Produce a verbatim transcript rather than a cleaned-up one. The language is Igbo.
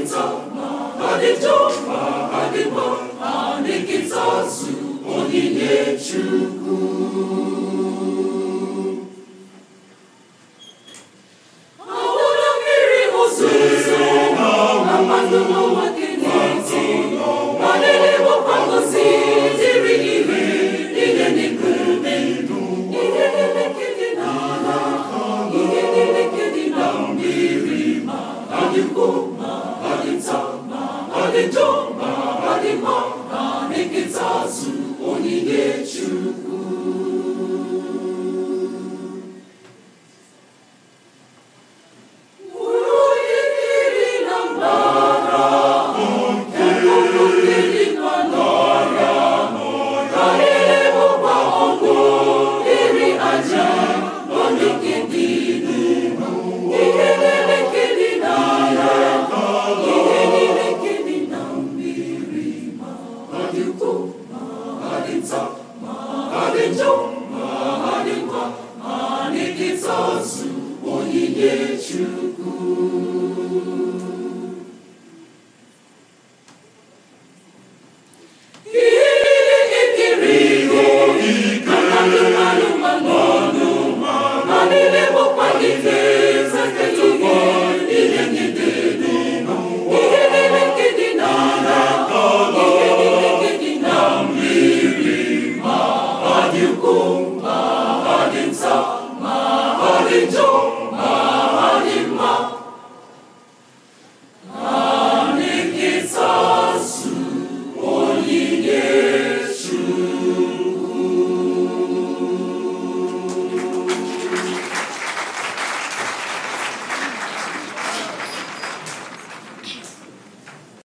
nsọ ma ha dị njọ ma ha dị mma ha na-eketa azụ onyinye Chukwu. Awụla mmiri ozuzo na mmadụ n'ụwa gị n'eti ma na-elekwa ngozi dịrị ihe niile n'ikume ihe niile nke dị n'ala ihe niile nke dị na mmiri ma ha dị ukwu ma ha dị nta ma ha dị njọ ma ha dị mma ha na-eketa azụ onyinye Chukwu. Joy.